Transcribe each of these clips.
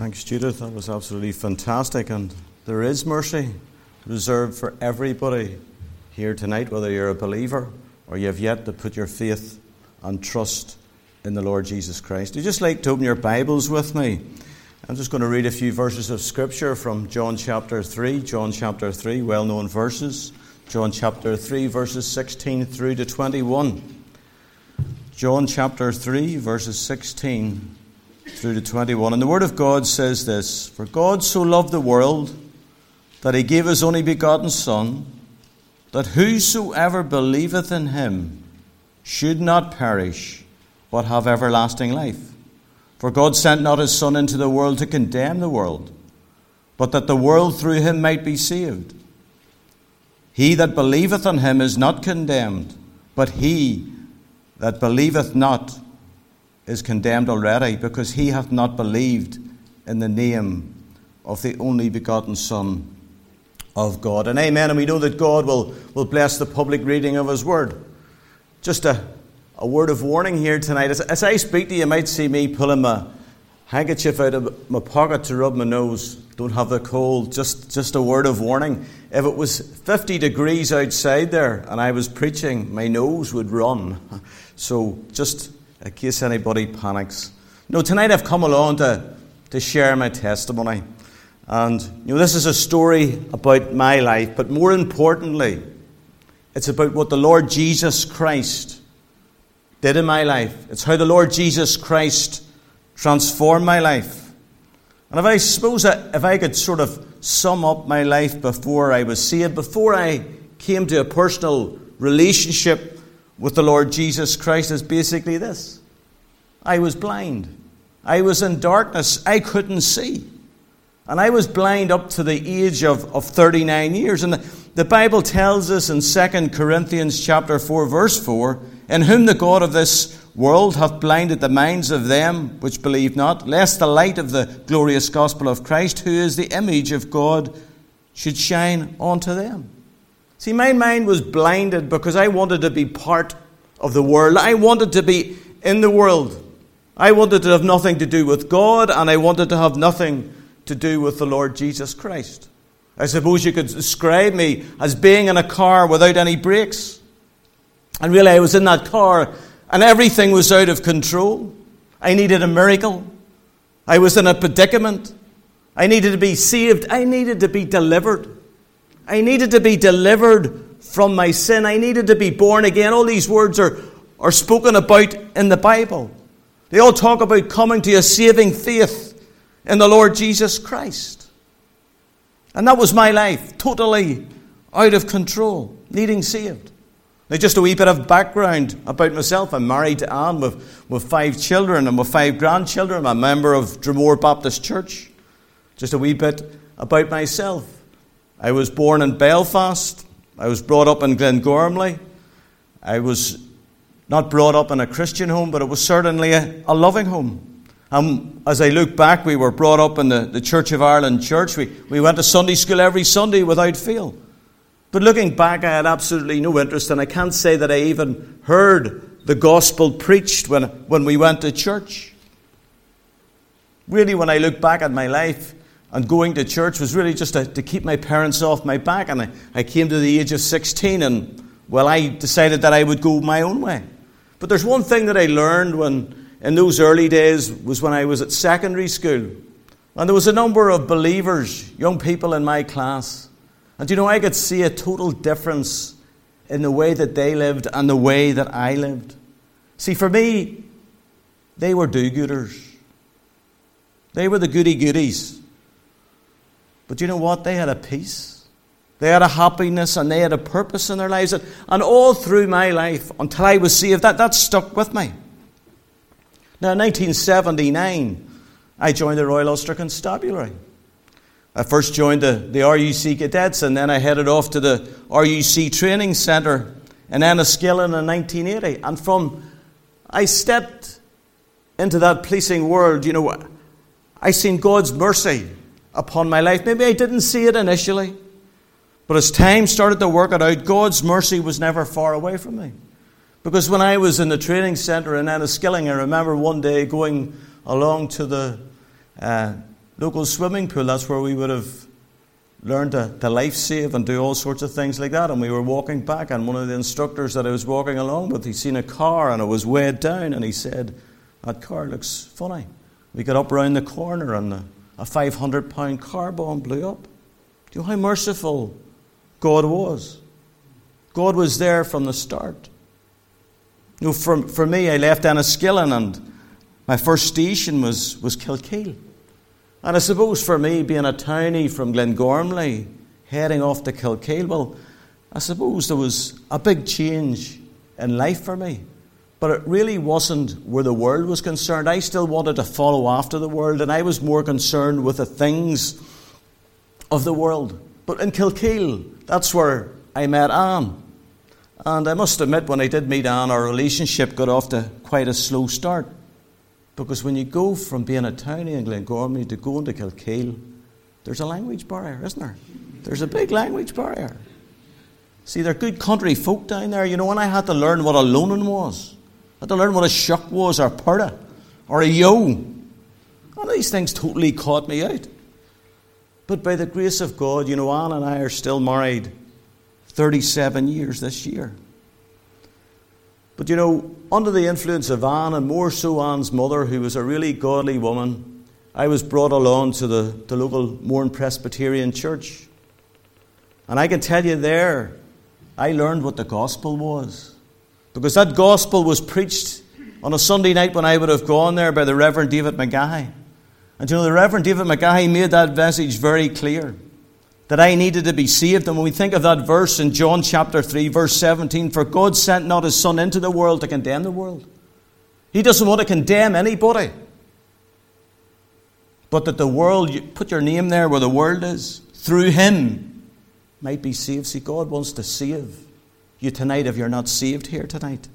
Thanks, Judith. That was absolutely fantastic. And there is mercy reserved for everybody here tonight, whether you're a believer or you have yet to put your faith and trust in the Lord Jesus Christ. Would you just like to open your Bibles with me? I'm just going to read a few verses of Scripture from John chapter 3. John chapter 3, well-known verses. John chapter 3, verses 16 through to 21. John chapter 3, verses 16 through to 21. And the Word of God says this: For God so loved the world that he gave his only begotten Son, that whosoever believeth in him should not perish, but have everlasting life. For God sent not his Son into the world to condemn the world, but that the world through him might be saved. He that believeth on him is not condemned, but he that believeth not is condemned already, because he hath not believed in the name of the only begotten Son of God. And amen. And we know that God will bless the public reading of his word. Just a word of warning here tonight. As I speak to you, you might see me pulling my handkerchief out of my pocket to rub my nose. Don't have the cold. Just a word of warning. If it was 50 degrees outside there and I was preaching, my nose would run. So just in case anybody panics. No, tonight I've come along to share my testimony. And this is a story about my life, but more importantly, it's about what the Lord Jesus Christ did in my life. It's how the Lord Jesus Christ transformed my life. And if I could sort of sum up my life before I was saved, before I came to a personal relationship with the Lord Jesus Christ, is basically this: I was blind. I was in darkness. I couldn't see. And I was blind up to the age of 39 years. And the Bible tells us in 2 Corinthians chapter 4, verse 4, In whom the God of this world hath blinded the minds of them which believe not, lest the light of the glorious gospel of Christ, who is the image of God, should shine unto them. See, my mind was blinded because I wanted to be part of the world. I wanted to be in the world. I wanted to have nothing to do with God, and I wanted to have nothing to do with the Lord Jesus Christ. I suppose you could describe me as being in a car without any brakes. And really, I was in that car, and everything was out of control. I needed a miracle. I was in a predicament. I needed to be saved. I needed to be delivered. I needed to be delivered from my sin. I needed to be born again. All these words are spoken about in the Bible. They all talk about coming to a saving faith in the Lord Jesus Christ. And that was my life, totally out of control, needing saved. Now, just a wee bit of background about myself. I'm married to Anne with 5 children and with 5 grandchildren. I'm a member of Dromore Baptist Church. Just a wee bit about myself. I was born in Belfast. I was brought up in Glengormley. I was not brought up in a Christian home, but it was certainly a loving home. As I look back, we were brought up in the Church of Ireland church. We went to Sunday school every Sunday without fail. But looking back, I had absolutely no interest, and I can't say that I even heard the gospel preached when we went to church. Really, when I look back at my life, and going to church was really just to keep my parents off my back. And I came to the age of 16, and, I decided that I would go my own way. But there's one thing that I learned in those early days was when I was at secondary school. And there was a number of believers, young people in my class. And I could see a total difference in the way that they lived and the way that I lived. See, for me, they were do-gooders. They were the goody-goodies. But you know what? They had a peace. They had a happiness, and they had a purpose in their lives. And all through my life, until I was saved, that stuck with me. Now, in 1979, I joined the Royal Ulster Constabulary. I first joined the RUC cadets, and then I headed off to the RUC training centre in Enniskillen in 1980. And I stepped into that policing world, I seen God's mercy upon my life. Maybe I didn't see it initially, but as time started to work it out, God's mercy was never far away from me. Because when I was in the training centre in Enniskillen, I remember one day going along to the local swimming pool. That's where we would have learned to life save and do all sorts of things like that. And we were walking back, and one of the instructors that I was walking along with, he'd seen a car and it was weighed down, and he said, "That car looks funny." We got up round the corner and a 500-pound car bomb blew up. Do you know how merciful God was? God was there from the start. You know, for me, I left Enniskillen and my first station was Kilkeel. And I suppose for me, being a townie from Glengormley, heading off to Kilkeel, well, I suppose there was a big change in life for me. But it really wasn't where the world was concerned. I still wanted to follow after the world, and I was more concerned with the things of the world. But in Kilkeel, that's where I met Anne. And I must admit, when I did meet Anne, our relationship got off to quite a slow start. Because when you go from being a townie in Glengormley to going to Kilkeel, there's a language barrier, isn't there? There's a big language barrier. See, they're good country folk down there. You know, when I had to learn what a loaning was, I had to learn what a shuck was, or purda, or a yo. All these things totally caught me out. But by the grace of God, you know, Anne and I are still married 37 years this year. But you know, under the influence of Anne, and more so Anne's mother, who was a really godly woman, I was brought along to the local Mourne Presbyterian Church. And I can tell you there, I learned what the gospel was. Because that gospel was preached on a Sunday night when I would have gone there by the Reverend David McGahey. And you know, the Reverend David McGahey made that message very clear, that I needed to be saved. And when we think of that verse in John chapter 3, verse 17, "For God sent not his Son into the world to condemn the world." He doesn't want to condemn anybody. But that the world, you put your name there where the world is, through him might be saved. See, God wants to save you tonight if you're not saved here tonight.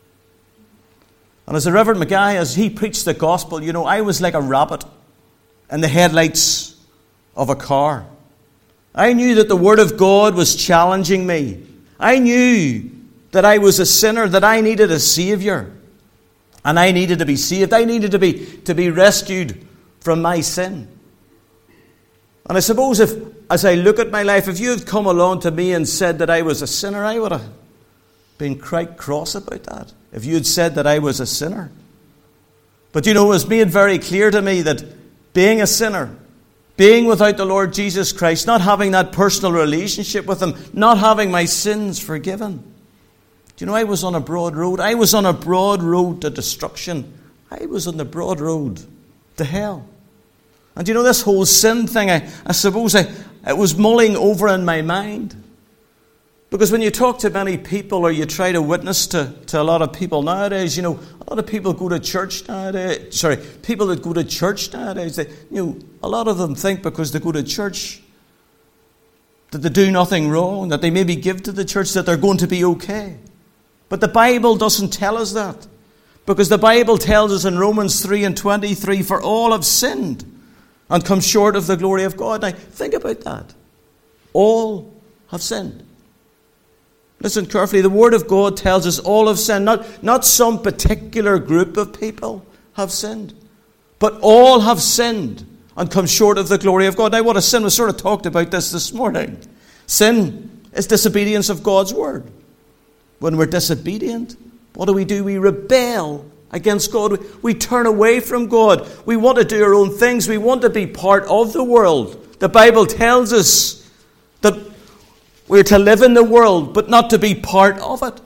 And as the Reverend McGahey, as he preached the gospel, you know, I was like a rabbit in the headlights of a car. I knew that the Word of God was challenging me. I knew that I was a sinner, that I needed a Saviour. And I needed to be saved. I needed to be rescued from my sin. And I suppose if, as I look at my life, if you had come along to me and said that I was a sinner, I would have been quite cross about that. If you had said that I was a sinner. But you know, it was made very clear to me that being a sinner, being without the Lord Jesus Christ, not having that personal relationship with him, not having my sins forgiven. Do you know, I was on a broad road. I was on a broad road to destruction. I was on the broad road to hell. And you know, this whole sin thing, I suppose it was mulling over in my mind. Because when you talk to many people, or you try to witness to a lot of people nowadays, you know, a lot of people go to church nowadays. People that go to church nowadays, a lot of them think because they go to church that they do nothing wrong, that they maybe give to the church, that they're going to be okay. But the Bible doesn't tell us that. Because the Bible tells us in Romans 3:23, "For all have sinned and come short of the glory of God." Now, think about that. All have sinned. Listen carefully. The Word of God tells us all have sinned. Not some particular group of people have sinned. But all have sinned and come short of the glory of God. Now, what is sin? We sort of talked about this morning. Sin is disobedience of God's Word. When we're disobedient, what do? We rebel against God. We turn away from God. We want to do our own things. We want to be part of the world. The Bible tells us that we're to live in the world, but not to be part of it.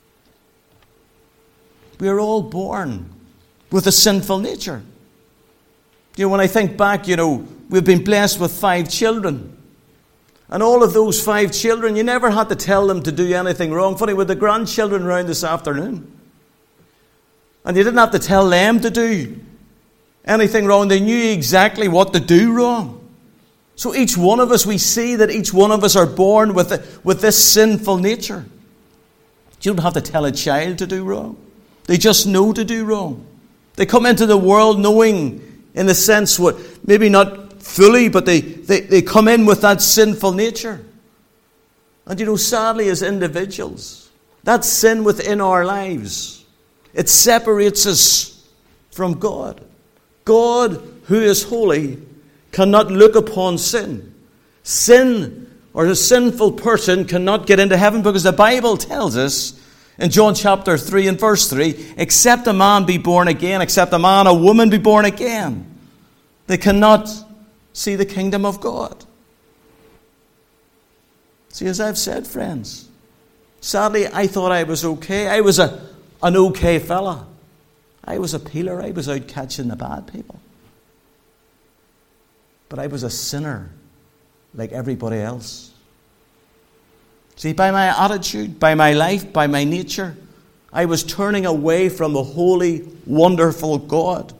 We are all born with a sinful nature. You know, when I think back, you know, we've been blessed with 5 children. And all of those 5 children, you never had to tell them to do anything wrong. Funny, with the grandchildren around this afternoon. And you didn't have to tell them to do anything wrong. They knew exactly what to do wrong. So each one of us, we see that each one of us are born with this sinful nature. You don't have to tell a child to do wrong. They just know to do wrong. They come into the world knowing, in the sense, what maybe not fully, but they come in with that sinful nature. And you know, sadly, as individuals, that sin within our lives, it separates us from God. God, who is holy, cannot look upon sin. Sin, or a sinful person, cannot get into heaven, because the Bible tells us in John chapter 3 and verse 3, except a man be born again, except a man or woman be born again, they cannot see the kingdom of God. See, as I've said, friends, sadly, I thought I was okay. I was an okay fella. I was a peeler. I was out catching the bad people. But I was a sinner like everybody else. See, by my attitude, by my life, by my nature, I was turning away from a holy, wonderful God.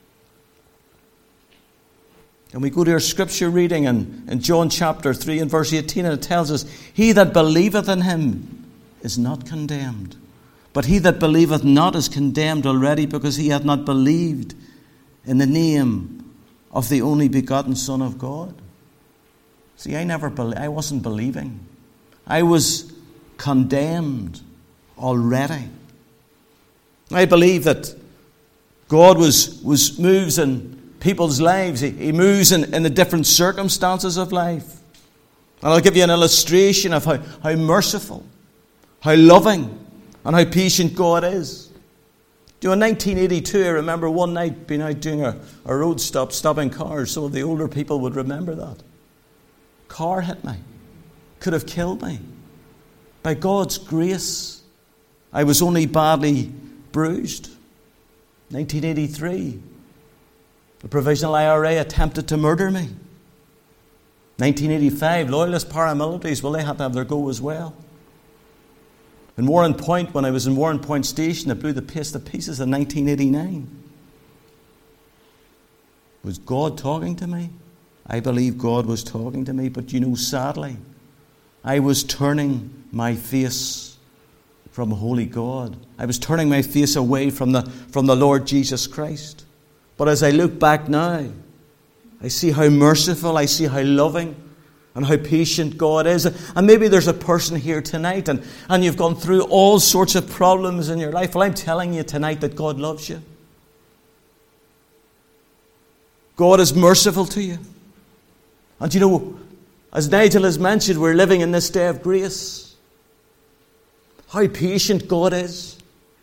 And we go to our scripture reading in John chapter 3 and verse 18, and it tells us, he that believeth in him is not condemned. But he that believeth not is condemned already, because he hath not believed in the name of the only begotten Son of God. See, I wasn't believing. I was condemned already. I believe that God moves in people's lives. He moves in the different circumstances of life. And I'll give you an illustration of how merciful, how loving, and how patient God is. In 1982, I remember one night being out doing a road stop, stopping cars. Some of the older people would remember that. Car hit me. Could have killed me. By God's grace, I was only badly bruised. 1983, the Provisional IRA attempted to murder me. 1985, loyalist paramilitaries, well, they had to have their go as well. In Warren Point, when I was in Warren Point Station, it blew the place to pieces in 1989. Was God talking to me? I believe God was talking to me, but sadly, I was turning my face from a holy God. I was turning my face away from the Lord Jesus Christ. But as I look back now, I see how merciful, I see how loving, and how patient God is. And maybe there's a person here tonight, and you've gone through all sorts of problems in your life. Well, I'm telling you tonight that God loves you. God is merciful to you. And as Nigel has mentioned, we're living in this day of grace. How patient God is.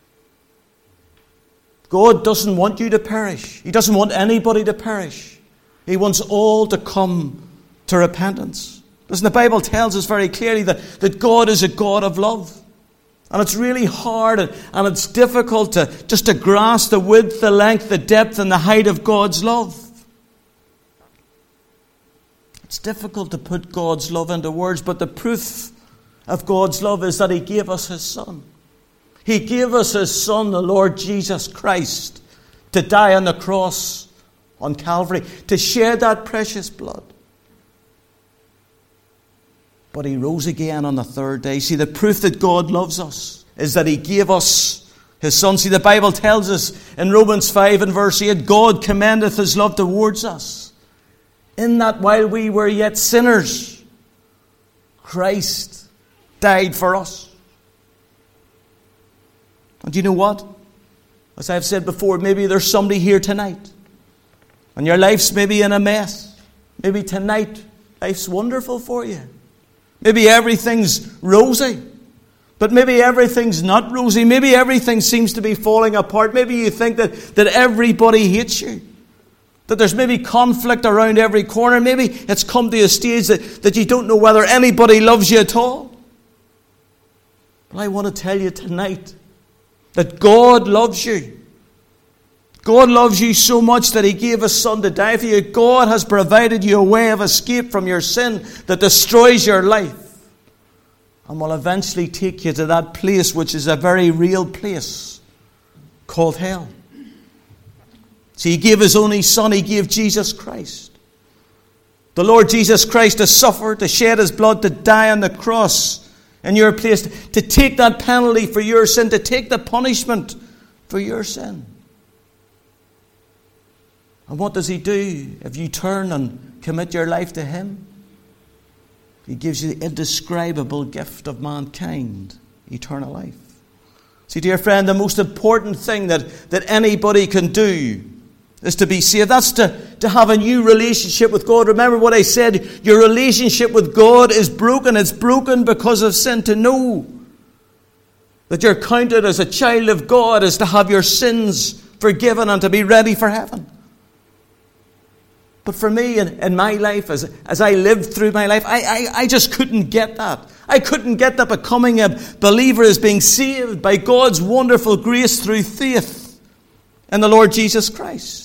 God doesn't want you to perish. He doesn't want anybody to perish. He wants all to come to repentance. Listen, the Bible tells us very clearly that God is a God of love. And it's really hard and it's difficult to grasp the width, the length, the depth, and the height of God's love. It's difficult to put God's love into words, but the proof of God's love is that He gave us His Son. He gave us His Son, the Lord Jesus Christ, to die on the cross on Calvary, to shed that precious blood. But He rose again on the third day. See, the proof that God loves us is that He gave us His Son. See, the Bible tells us in Romans 5 and verse 8, God commendeth His love towards us, in that while we were yet sinners, Christ died for us. And you know what? As I've said before, maybe there's somebody here tonight, and your life's maybe in a mess. Maybe tonight, life's wonderful for you. Maybe everything's rosy, but maybe everything's not rosy. Maybe everything seems to be falling apart. Maybe you think that everybody hates you, that there's maybe conflict around every corner. Maybe it's come to a stage that you don't know whether anybody loves you at all. But I want to tell you tonight that God loves you. God loves you so much that He gave His Son to die for you. God has provided you a way of escape from your sin that destroys your life, and will eventually take you to that place which is a very real place called hell. See, He gave His only Son. He gave Jesus Christ. The Lord Jesus Christ to suffer, to shed His blood, to die on the cross in your place, to take that penalty for your sin, to take the punishment for your sin. And what does He do if you turn and commit your life to Him? He gives you the indescribable gift of mankind, eternal life. See, dear friend, the most important thing that anybody can do is to be saved. That's to have a new relationship with God. Remember what I said, your relationship with God is broken. It's broken because of sin. To know that you're counted as a child of God is to have your sins forgiven and to be ready for heaven. But for me, in my life, as I lived through my life, I just couldn't get that. I couldn't get that becoming a believer is being saved by God's wonderful grace through faith in the Lord Jesus Christ.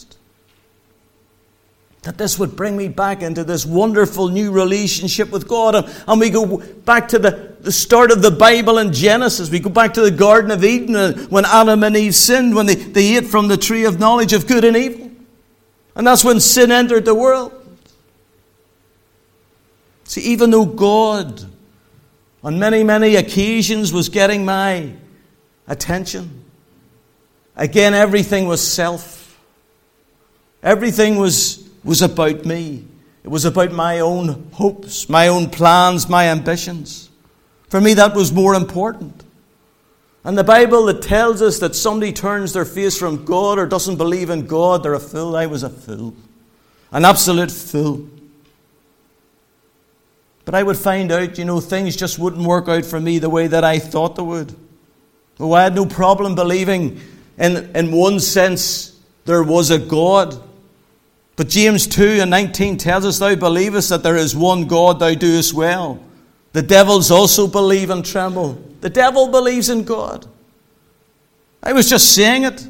That this would bring me back into this wonderful new relationship with God. And we go back to the start of the Bible in Genesis. We go back to the Garden of Eden when Adam and Eve sinned, when they ate from the tree of knowledge of good and evil. And that's when sin entered the world. See, even though God on many, many occasions was getting my attention, again, everything was self. Everything was about me. It was about my own hopes, my own plans, my ambitions. For me, that was more important. And the Bible that tells us that somebody turns their face from God or doesn't believe in God, they're a fool. I was a fool. An absolute fool. But I would find out, things just wouldn't work out for me the way that I thought they would. Oh, I had no problem believing in one sense there was a God. But James 2:19 tells us, thou believest that there is one God, thou doest well. The devils also believe and tremble. The devil believes in God. I was just saying it.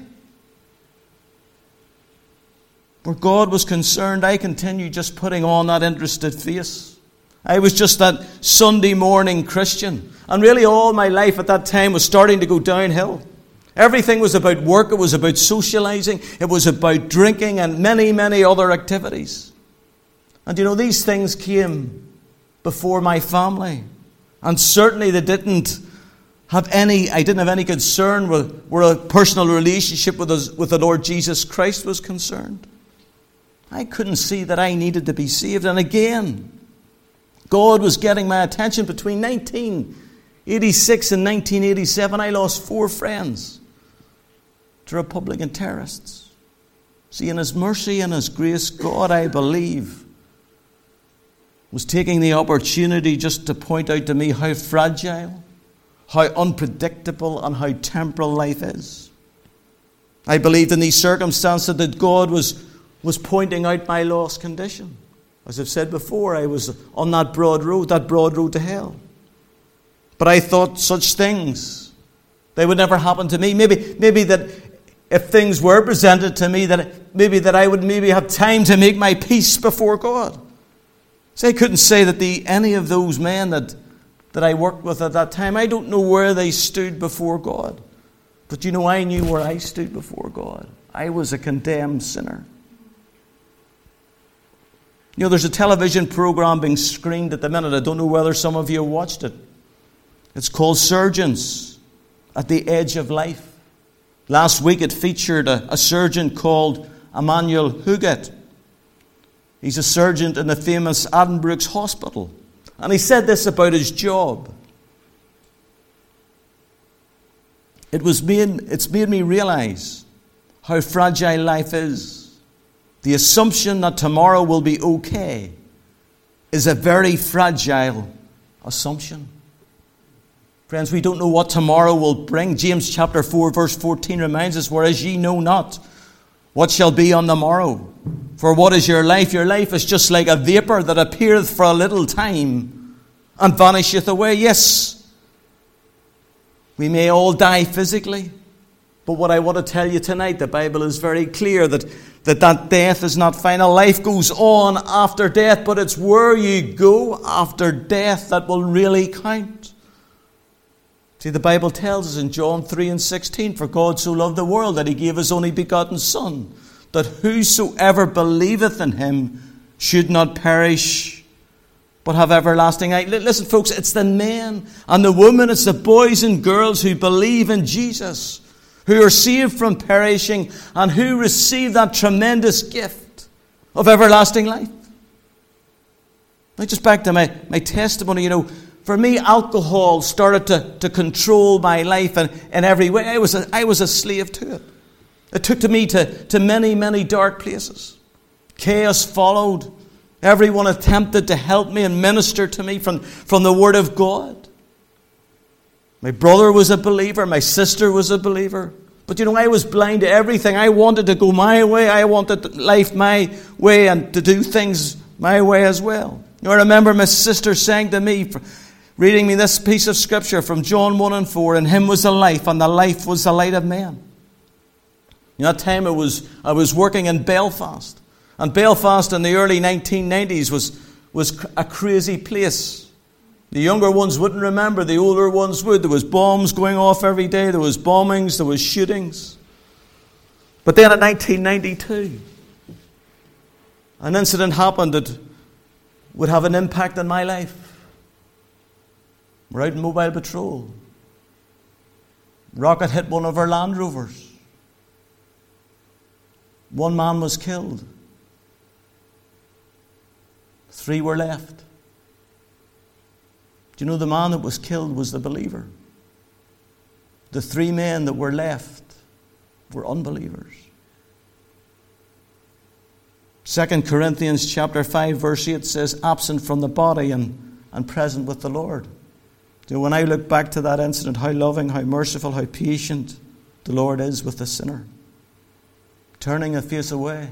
Where God was concerned, I continued just putting on that interested face. I was just that Sunday morning Christian. And really all my life at that time was starting to go downhill. Everything was about work. It was about socializing. It was about drinking and many, many other activities. And these things came before my family. And certainly they didn't have any, I didn't have any concern where a personal relationship with the Lord Jesus Christ was concerned. I couldn't see that I needed to be saved. And again, God was getting my attention. Between 1986 and 1987, I lost 4 friends to Republican terrorists. See, in His mercy and His grace, God, I believe, was taking the opportunity just to point out to me how fragile, how unpredictable, and how temporal life is. I believed in these circumstances that God was pointing out my lost condition. As I've said before, I was on that broad road to hell. But I thought such things, they would never happen to me. Maybe that if things were presented to me, that I would have time to make my peace before God. So I couldn't say that any of those men that I worked with at that time, I don't know where they stood before God. But I knew where I stood before God. I was a condemned sinner. There's a television program being screened at the minute. I don't know whether some of you watched it. It's called Surgeons at the Edge of Life. Last week it featured a surgeon called Emmanuel Huguet. He's a surgeon in the famous Addenbrooke's Hospital. And he said this about his job. It's made me realize how fragile life is. The assumption that tomorrow will be okay is a very fragile assumption. Friends, we don't know what tomorrow will bring. James chapter 4 verse 14 reminds us, whereas ye know not what shall be on the morrow. For what is your life? Your life is just like a vapour that appeareth for a little time and vanisheth away. Yes, we may all die physically. But what I want to tell you tonight, the Bible is very clear that death is not final. Life goes on after death, but it's where you go after death that will really count. See, the Bible tells us in John 3:16, for God so loved the world that He gave His only begotten Son, that whosoever believeth in Him should not perish, but have everlasting life. Listen, folks, it's the men and the women, it's the boys and girls who believe in Jesus, who are saved from perishing and who receive that tremendous gift of everlasting life. Now, just back to my testimony, for me, alcohol started to control my life in every way. I was a slave to it. It took me to many, many dark places. Chaos followed. Everyone attempted to help me and minister to me from the Word of God. My brother was a believer. My sister was a believer. But I was blind to everything. I wanted to go my way. I wanted life my way and to do things my way as well. I remember my sister saying to me, reading me this piece of scripture from John 1:4, "In him was the life, and the life was the light of men." That time I was working in Belfast. And Belfast in the early 1990s was a crazy place. The younger ones wouldn't remember, the older ones would. There was bombs going off every day, there was bombings, there was shootings. But then in 1992, an incident happened that would have an impact on my life. We're out in mobile patrol. Rocket hit one of our Land Rovers. One man was killed. 3 were left. Do you know the man that was killed was the believer? The 3 men that were left were unbelievers. 2 Corinthians chapter 5 verse 8 says, "Absent from the body and present with the Lord." When I look back to that incident, how loving, how merciful, how patient the Lord is with the sinner, turning a face away.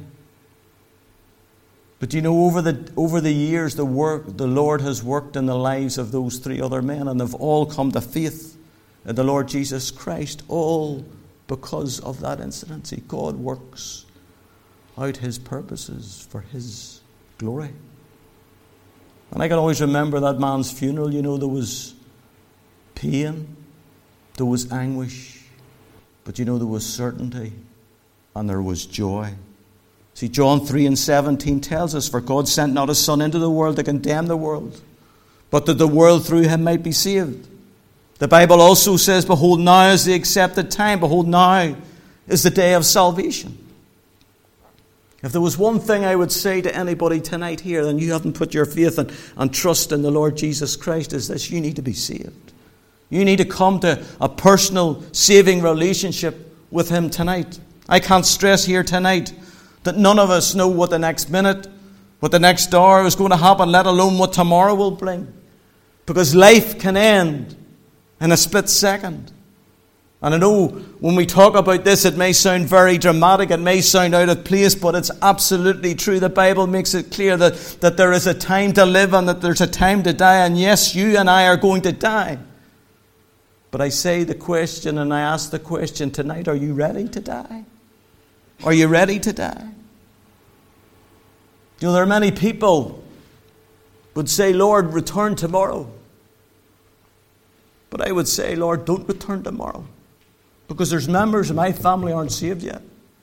But over the years, the Lord has worked in the lives of those 3 other men, and they've all come to faith in the Lord Jesus Christ, all because of that incident. See, God works out His purposes for His glory. And I can always remember that man's funeral. There was pain, there was anguish, but there was certainty and there was joy. See, John 3:17 tells us, "For God sent not His Son into the world to condemn the world, but that the world through Him might be saved." The Bible also says, "Behold, now is the accepted time. Behold, now is the day of salvation." If there was one thing I would say to anybody tonight here, and you haven't put your faith and trust in the Lord Jesus Christ, is this: you need to be saved. You need to come to a personal saving relationship with Him tonight. I can't stress here tonight that none of us know what the next minute, what the next hour is going to happen, let alone what tomorrow will bring. Because life can end in a split second. And I know when we talk about this, it may sound very dramatic, it may sound out of place, but it's absolutely true. The Bible makes it clear that there is a time to live and that there's a time to die. And yes, you and I are going to die. But I say the question, and I ask the question tonight, are you ready to die? Are you ready to die? There are many people would say, "Lord, return tomorrow." But I would say, "Lord, don't return tomorrow." Because there's members of my family aren't saved yet.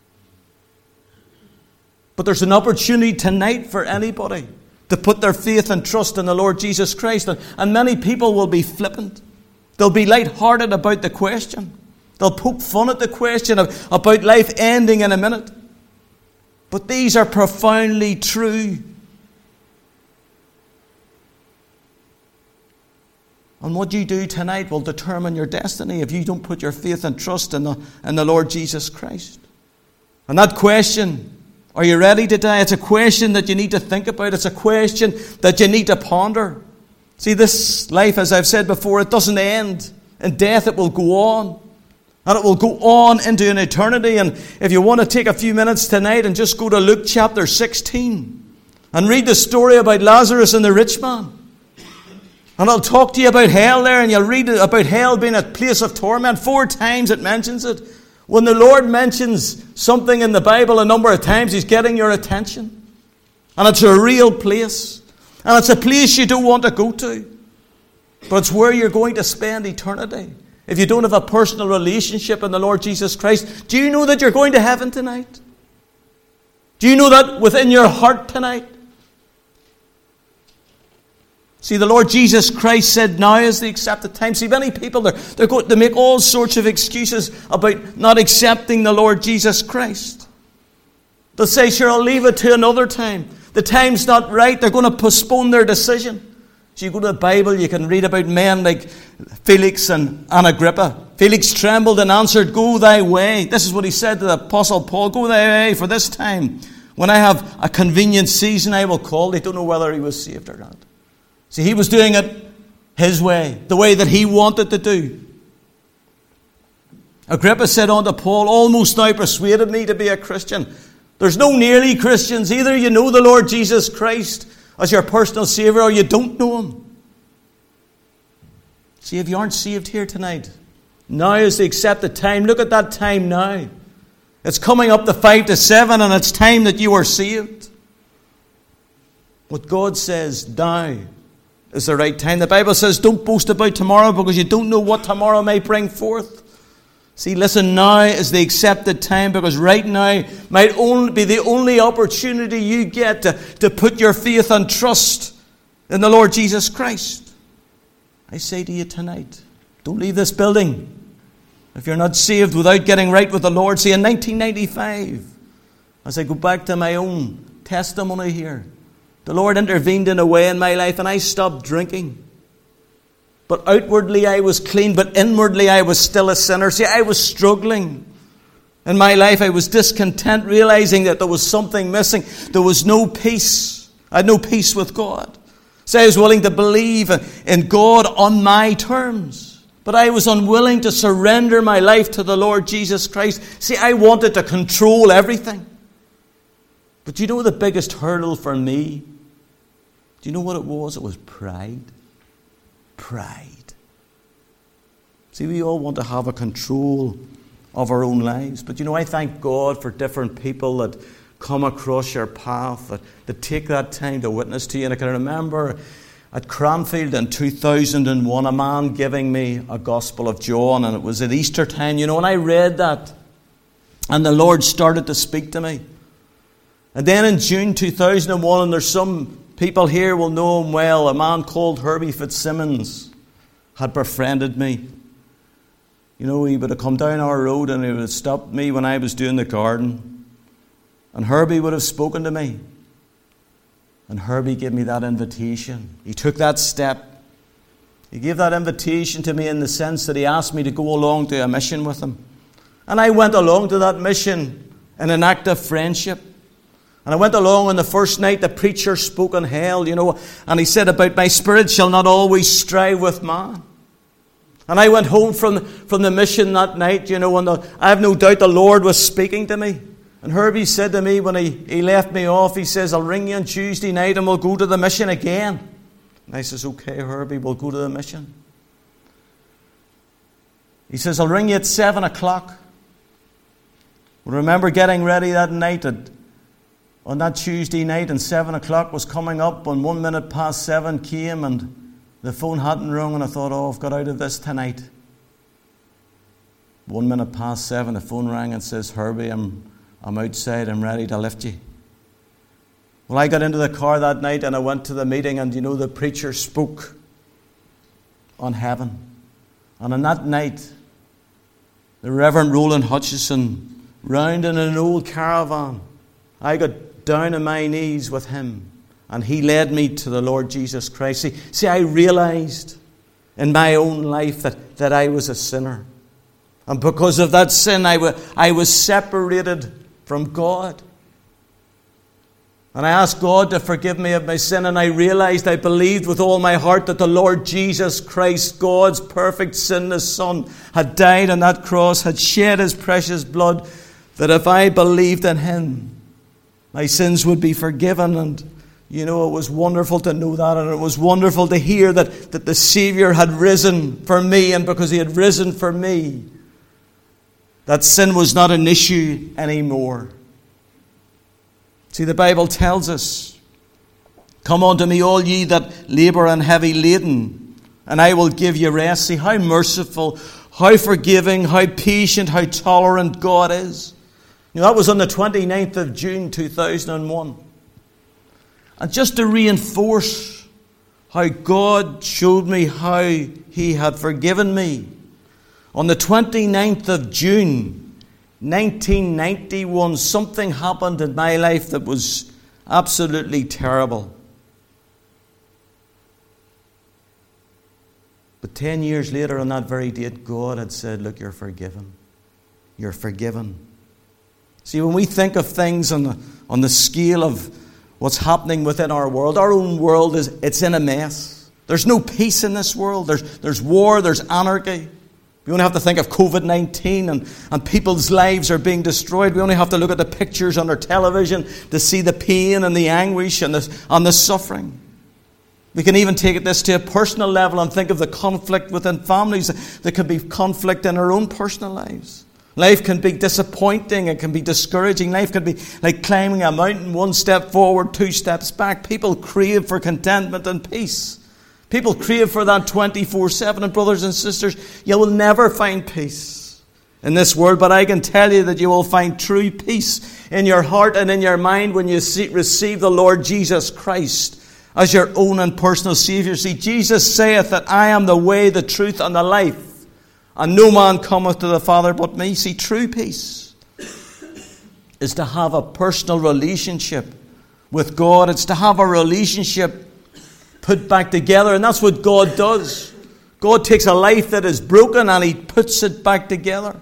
But there's an opportunity tonight for anybody to put their faith and trust in the Lord Jesus Christ. And many people will be flippant. They'll be lighthearted about the question. They'll poke fun at the question about life ending in a minute. But these are profoundly true. And what you do tonight will determine your destiny if you don't put your faith and trust in the Lord Jesus Christ. And that question, are you ready to die? It's a question that you need to think about. It's a question that you need to ponder. See, this life, as I've said before, it doesn't end. In death, it will go on. And it will go on into an eternity. And if you want to take a few minutes tonight and just go to Luke chapter 16 and read the story about Lazarus and the rich man. And I'll talk to you about hell there, and you'll read about hell being a place of torment. 4 times it mentions it. When the Lord mentions something in the Bible a number of times, He's getting your attention. And it's a real place. And it's a place you don't want to go to. But it's where you're going to spend eternity. If you don't have a personal relationship in the Lord Jesus Christ, do you know that you're going to heaven tonight? Do you know that within your heart tonight? See, the Lord Jesus Christ said now is the accepted time. See, many people, they're going to make all sorts of excuses about not accepting the Lord Jesus Christ. They'll say, sure, I'll leave it to another time. The time's not right. They're going to postpone their decision. So you go to the Bible, you can read about men like Felix and Agrippa. Felix trembled and answered, "Go thy way." This is what he said to the Apostle Paul. "Go thy way, for this time, when I have a convenient season, I will call." They don't know whether he was saved or not. See, he was doing it his way, the way that he wanted to do. Agrippa said unto Paul, "Almost thou persuaded me to be a Christian." There's no nearly Christians. Either you know the Lord Jesus Christ as your personal Savior or you don't know Him. See, if you aren't saved here tonight, now is the accepted time. Look at that time now. It's coming up to 5 to 7 and it's time that you are saved. What God says now is the right time. The Bible says don't boast about tomorrow because you don't know what tomorrow may bring forth. See, listen, now is the accepted time because right now might only be the only opportunity you get to put your faith and trust in the Lord Jesus Christ. I say to you tonight, don't leave this building if you're not saved without getting right with the Lord. See, in 1995, as I go back to my own testimony here, the Lord intervened in a way in my life and I stopped drinking. But outwardly I was clean, but inwardly I was still a sinner. See, I was struggling. In my life I was discontent, realizing that there was something missing. There was no peace. I had no peace with God. So I was willing to believe in God on my terms. But I was unwilling to surrender my life to the Lord Jesus Christ. See, I wanted to control everything. But do you know the biggest hurdle for me? Do you know what it was? It was pride. Pride. See, we all want to have a control of our own lives. But you know, I thank God for different people that come across your path, that take that time to witness to you. And I can remember at Cranfield in 2001, a man giving me a Gospel of John, and it was at Easter time, you know, and I read that, and the Lord started to speak to me. And then in June 2001, and there's some people here will know him well, a man called Herbie Fitzsimmons had befriended me. You know, he would have come down our road and he would have stopped me when I was doing the garden. And Herbie would have spoken to me. And Herbie gave me that invitation. He took that step. He gave that invitation to me in the sense that he asked me to go along to a mission with him. And I went along to that mission in an act of friendship. And I went along on the first night, the preacher spoke on hell, you know, and he said about my spirit shall not always strive with man. And I went home from the mission that night, you know, and I have no doubt the Lord was speaking to me. And Herbie said to me when he left me off, he says, "I'll ring you on Tuesday night and we'll go to the mission again." And I says, "Okay, Herbie, we'll go to the mission." He says, "I'll ring you at 7 o'clock. I remember getting ready that night on that Tuesday night, and 7 o'clock was coming up, and 1 minute past 7 came, and the phone hadn't rung, and I thought, I've got out of this tonight. 1 minute past 7, the phone rang and says, "Herbie, I'm outside, I'm ready to lift you." Well, I got into the car that night and I went to the meeting, and you know, the preacher spoke on heaven. And on that night, the Reverend Roland Hutchison, round in an old caravan, I got down on my knees with him, and he led me to the Lord Jesus Christ. See, I realized in my own life that I was a sinner. And because of that sin, I was separated from God. And I asked God to forgive me of my sin, and I realized, I believed with all my heart that the Lord Jesus Christ, God's perfect sinless Son, had died on that cross, had shed His precious blood, that if I believed in Him, my sins would be forgiven. And you know, it was wonderful to know that, and it was wonderful to hear that the Savior had risen for me, and because He had risen for me, that sin was not an issue anymore. See, the Bible tells us, "Come unto me, all ye that labour and heavy laden, and I will give you rest." See how merciful, how forgiving, how patient, how tolerant God is. You know, that was on the 29th of June 2001. And just to reinforce how God showed me how He had forgiven me, on the 29th of June 1991, something happened in my life that was absolutely terrible. But 10 years later on that very date, God had said, look, you're forgiven. You're forgiven. See, when we think of things on the scale of what's happening within our own world it's in a mess. There's no peace in this world. There's war, there's anarchy. We only have to think of COVID-19 and people's lives are being destroyed. We only have to look at the pictures on our television to see the pain and the anguish and the suffering. We can even take this to a personal level and think of the conflict within families. There can be conflict in our own personal lives. Life can be disappointing. It can be discouraging. Life can be like climbing a mountain, 1 step forward, 2 steps back. People crave for contentment and peace. People crave for that 24/7. And brothers and sisters, you will never find peace in this world. But I can tell you that you will find true peace in your heart and in your mind when you receive the Lord Jesus Christ as your own and personal Saviour. See, Jesus saith that I am the way, the truth, and the life. And no man cometh to the Father but me. See, true peace is to have a personal relationship with God. It's to have a relationship put back together. And that's what God does. God takes a life that is broken and He puts it back together.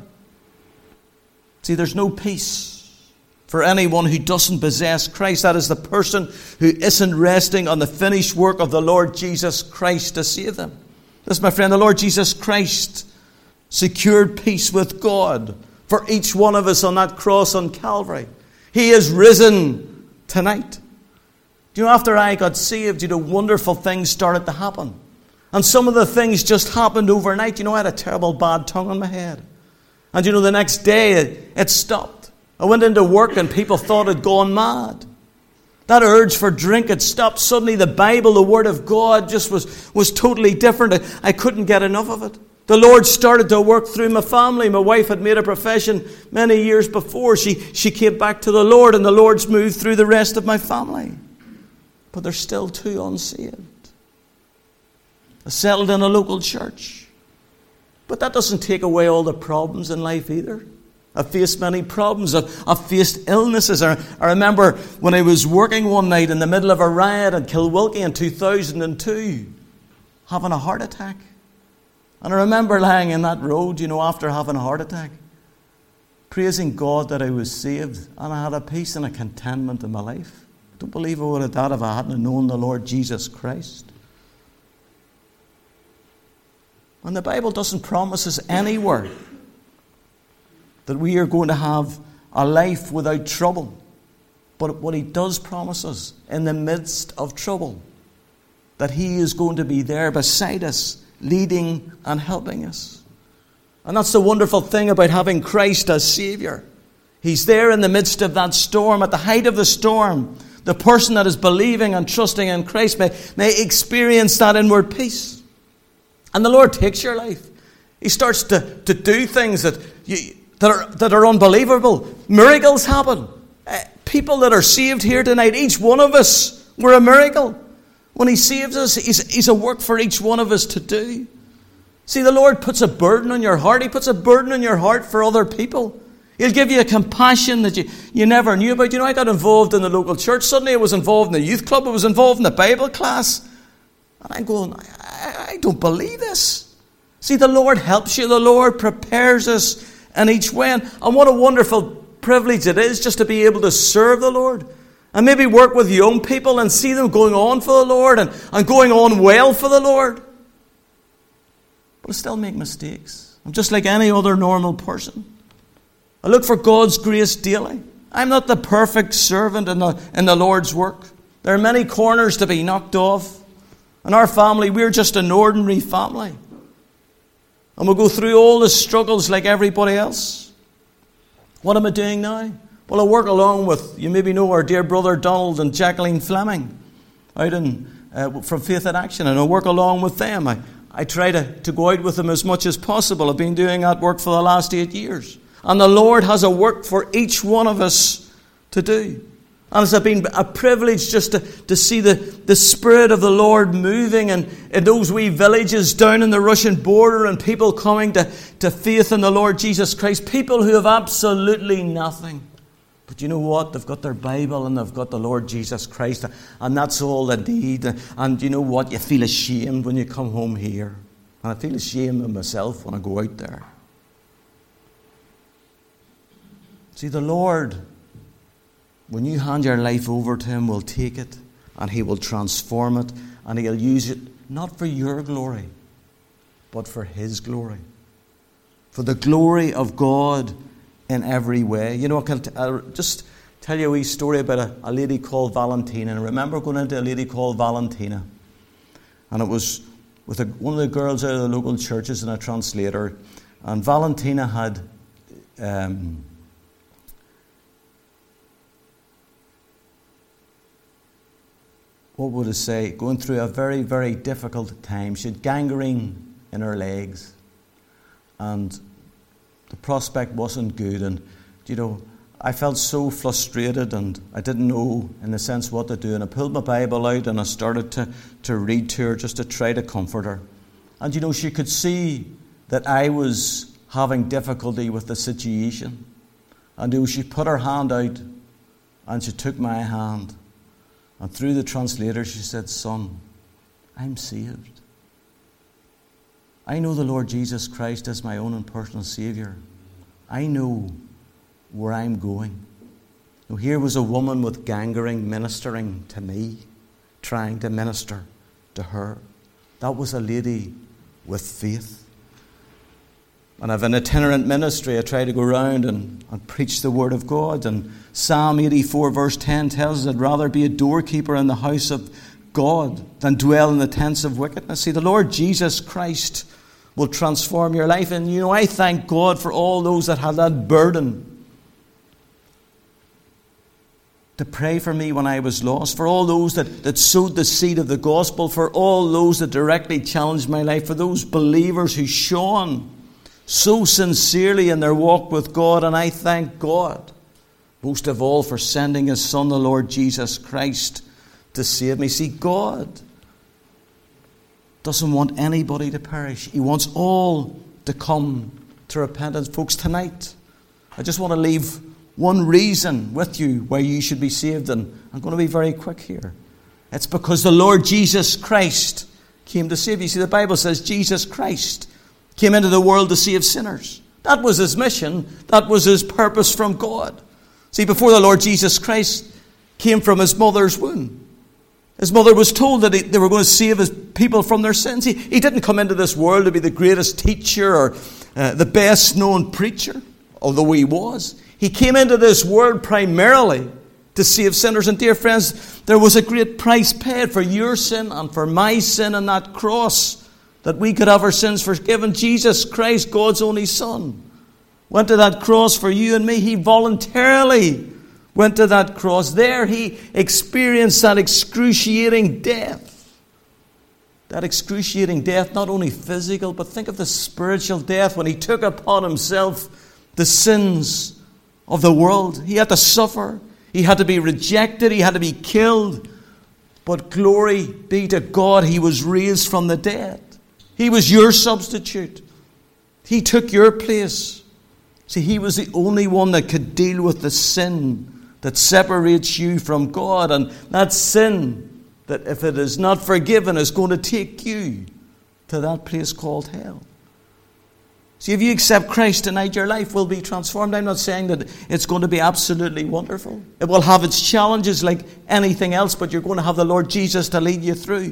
See, there's no peace for anyone who doesn't possess Christ. That is the person who isn't resting on the finished work of the Lord Jesus Christ to save them. Listen, my friend, the Lord Jesus Christ secured peace with God for each one of us on that cross on Calvary. He is risen tonight. Do you know, after I got saved, wonderful things started to happen. And some of the things just happened overnight. I had a terrible bad tongue on my head. And the next day it stopped. I went into work and people thought I'd gone mad. That urge for drink had stopped. Suddenly the Bible, the Word of God, just was totally different. I couldn't get enough of it. The Lord started to work through my family. My wife had made a profession many years before. She came back to the Lord, and the Lord's moved through the rest of my family. But there's still 2 unsaved. I settled in a local church. But that doesn't take away all the problems in life either. I've faced many problems. I've faced illnesses. I remember when I was working one night in the middle of a riot in Kilwilkie in 2002, having a heart attack. And I remember lying in that road, after having a heart attack, praising God that I was saved, and I had a peace and a contentment in my life. I don't believe I would have done if I hadn't known the Lord Jesus Christ. And the Bible doesn't promise us anywhere that we are going to have a life without trouble. But what He does promise us, in the midst of trouble, that He is going to be there beside us, leading and helping us. And that's the wonderful thing about having Christ as Saviour. He's there in the midst of that storm, at the height of the storm. The person that is believing and trusting in Christ may experience that inward peace. And the Lord takes your life. He starts to do things that are unbelievable. Miracles happen. People that are saved here tonight, each one of us, we're a miracle. When He saves us, He's a work for each one of us to do. See, the Lord puts a burden on your heart. He puts a burden on your heart for other people. He'll give you a compassion that you never knew about. I got involved in the local church. Suddenly I was involved in the youth club. I was involved in the Bible class. And I'm going, I don't believe this. See, the Lord helps you. The Lord prepares us in each way. And what a wonderful privilege it is just to be able to serve the Lord. And maybe work with young people and see them going on for the Lord and going on well for the Lord. But I still make mistakes. I'm just like any other normal person. I look for God's grace daily. I'm not the perfect servant in the Lord's work. There are many corners to be knocked off. In our family, we're just an ordinary family. And we'll go through all the struggles like everybody else. What am I doing now? Well, I work along with, you maybe know our dear brother Donald and Jacqueline Fleming out from Faith in Action, and I work along with them. I try to go out with them as much as possible. I've been doing that work for the last 8 years. And the Lord has a work for each one of us to do. And it's been a privilege just to see the Spirit of the Lord moving in those wee villages down in the Russian border, and people coming to faith in the Lord Jesus Christ. People who have absolutely nothing. But you know what? They've got their Bible and they've got the Lord Jesus Christ. And that's all they need. And you know what? You feel ashamed when you come home here. And I feel ashamed of myself when I go out there. See, the Lord, when you hand your life over to Him, will take it and He will transform it and He'll use it not for your glory, but for His glory. For the glory of God in every way. You know, I'll just tell you a wee story about a lady called Valentina. And I remember going into a lady called Valentina. And it was with one of the girls out of the local churches and a translator. And Valentina had what would I say, going through a very, very difficult time. She had gangrene in her legs. And the prospect wasn't good. And, you know, I felt so frustrated and I didn't know, in a sense, what to do. And I pulled my Bible out and I started to read to her just to try to comfort her. And, you know, she could see that I was having difficulty with the situation. And you know, she put her hand out and she took my hand. And through the translator, she said, "Son, I'm saved. I know the Lord Jesus Christ as my own and personal Saviour. I know where I'm going." Now, here was a woman with gangrene ministering to me, trying to minister to her. That was a lady with faith. And I have an itinerant ministry. I try to go around and preach the Word of God. And Psalm 84 verse 10 tells us, "I'd rather be a doorkeeper in the house of God than dwell in the tents of wickedness." See, the Lord Jesus Christ will transform your life. And you know, I thank God for all those that had that burden to pray for me when I was lost, for all those that sowed the seed of the gospel, for all those that directly challenged my life, for those believers who shone so sincerely in their walk with God. And I thank God most of all for sending His Son, the Lord Jesus Christ, to save me. See, God doesn't want anybody to perish. He wants all to come to repentance. Folks, tonight, I just want to leave one reason with you why you should be saved. And I'm going to be very quick here. It's because the Lord Jesus Christ came to save you. See, the Bible says Jesus Christ came into the world to save sinners. That was His mission. That was His purpose from God. See, before the Lord Jesus Christ came from His mother's womb, His mother was told that they were going to save His people from their sins. He didn't come into this world to be the greatest teacher or the best known preacher, although He was. He came into this world primarily to save sinners. And dear friends, there was a great price paid for your sin and for my sin on that cross, that we could have our sins forgiven. Jesus Christ, God's only Son, went to that cross for you and me. He voluntarily went to that cross. There He experienced that excruciating death. That excruciating death, not only physical, but think of the spiritual death when He took upon Himself the sins of the world. He had to suffer. He had to be rejected. He had to be killed. But glory be to God, He was raised from the dead. He was your substitute. He took your place. See, He was the only one that could deal with the sin that separates you from God. And that sin, that if it is not forgiven, is going to take you to that place called hell. See, if you accept Christ tonight, your life will be transformed. I'm not saying that it's going to be absolutely wonderful. It will have its challenges like anything else, but you're going to have the Lord Jesus to lead you through.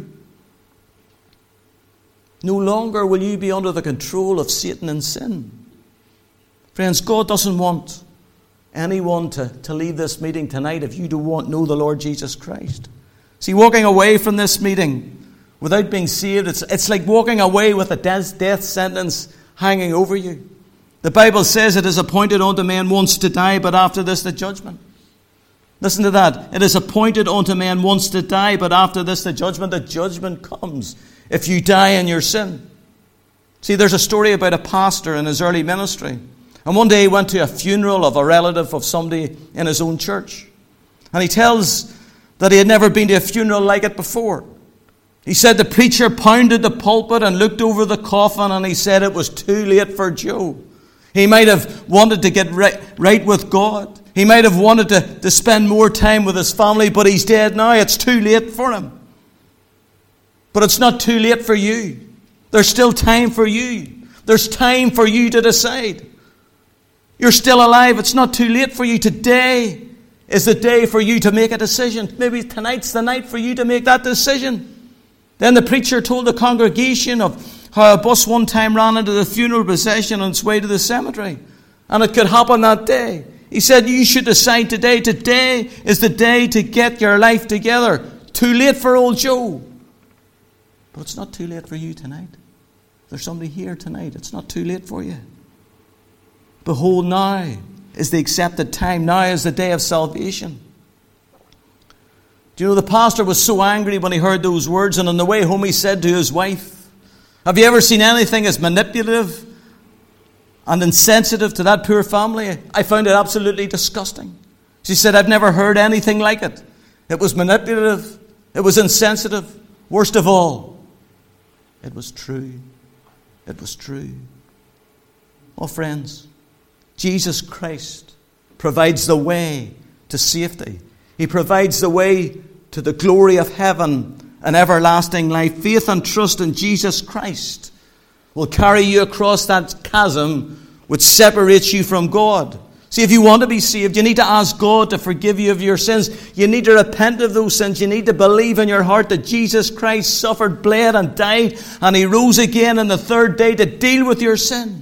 No longer will you be under the control of Satan and sin. Friends, God doesn't want anyone to leave this meeting tonight if you don't know the Lord Jesus Christ. See, walking away from this meeting without being saved, it's like walking away with a death sentence hanging over you. The Bible says it is appointed unto man once to die, but after this the judgment. Listen to that. It is appointed unto man once to die, but after this the judgment. The judgment comes if you die in your sin. See, there's a story about a pastor in his early ministry. And one day he went to a funeral of a relative of somebody in his own church. And he tells that he had never been to a funeral like it before. He said the preacher pounded the pulpit and looked over the coffin, and he said it was too late for Joe. He might have wanted to get right with God. He might have wanted to spend more time with his family, but he's dead now. It's too late for him. But it's not too late for you. There's still time for you. There's time for you to decide. You're still alive. It's not too late for you. Today is the day for you to make a decision. Maybe tonight's the night for you to make that decision. Then the preacher told the congregation of how a bus one time ran into the funeral procession on its way to the cemetery. And it could happen that day. He said, you should decide today. Today is the day to get your life together. Too late for old Joe. But it's not too late for you tonight. There's somebody here tonight. It's not too late for you. Behold, now is the accepted time. Now is the day of salvation. Do you know the pastor was so angry when he heard those words, and on the way home he said to his wife, have you ever seen anything as manipulative and insensitive to that poor family? I found it absolutely disgusting. She said, I've never heard anything like it. It was manipulative. It was insensitive. Worst of all, it was true. It was true. Oh, friends, Jesus Christ provides the way to safety. He provides the way to the glory of heaven and everlasting life. Faith and trust in Jesus Christ will carry you across that chasm which separates you from God. See, if you want to be saved, you need to ask God to forgive you of your sins. You need to repent of those sins. You need to believe in your heart that Jesus Christ suffered, bled and died, and He rose again on the third day to deal with your sin.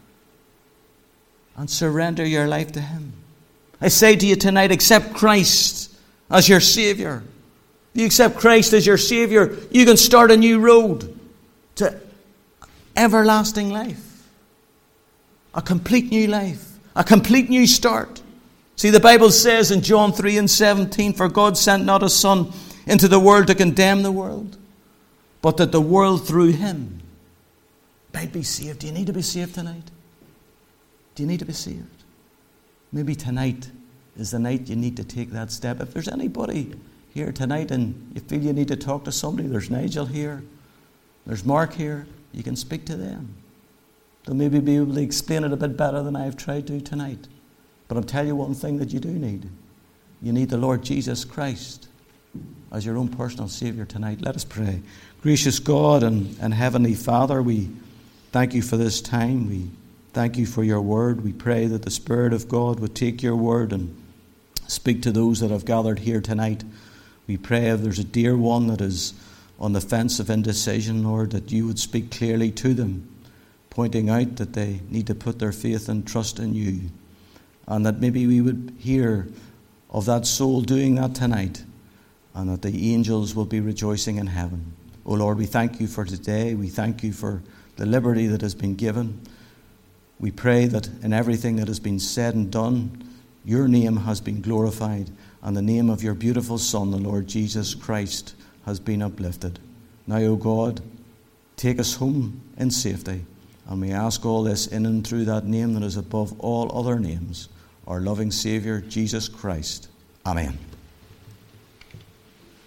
And surrender your life to Him. I say to you tonight, accept Christ as your Savior. If you accept Christ as your Savior, you can start a new road to everlasting life. A complete new life. A complete new start. See, the Bible says in John 3:17, for God sent not His Son into the world to condemn the world, but that the world through Him might be saved. Do you need to be saved tonight? Do you need to be saved? Maybe tonight is the night you need to take that step. If there's anybody here tonight and you feel you need to talk to somebody, there's Nigel here, there's Mark here, you can speak to them. They'll maybe be able to explain it a bit better than I've tried to tonight. But I'll tell you one thing that you do need. You need the Lord Jesus Christ as your own personal Savior tonight. Let us pray. Gracious God and Heavenly Father, we thank you for this time. We thank you for your word. We pray that the Spirit of God would take your word and speak to those that have gathered here tonight. We pray if there's a dear one that is on the fence of indecision, Lord, that you would speak clearly to them, pointing out that they need to put their faith and trust in you. And that maybe we would hear of that soul doing that tonight, and that the angels will be rejoicing in heaven. Oh Lord, we thank you for today. We thank you for the liberty that has been given. We pray that in everything that has been said and done, your name has been glorified, and the name of your beautiful Son, the Lord Jesus Christ, has been uplifted. Now, O God, take us home in safety. And we ask all this in and through that name that is above all other names, our loving Saviour, Jesus Christ. Amen.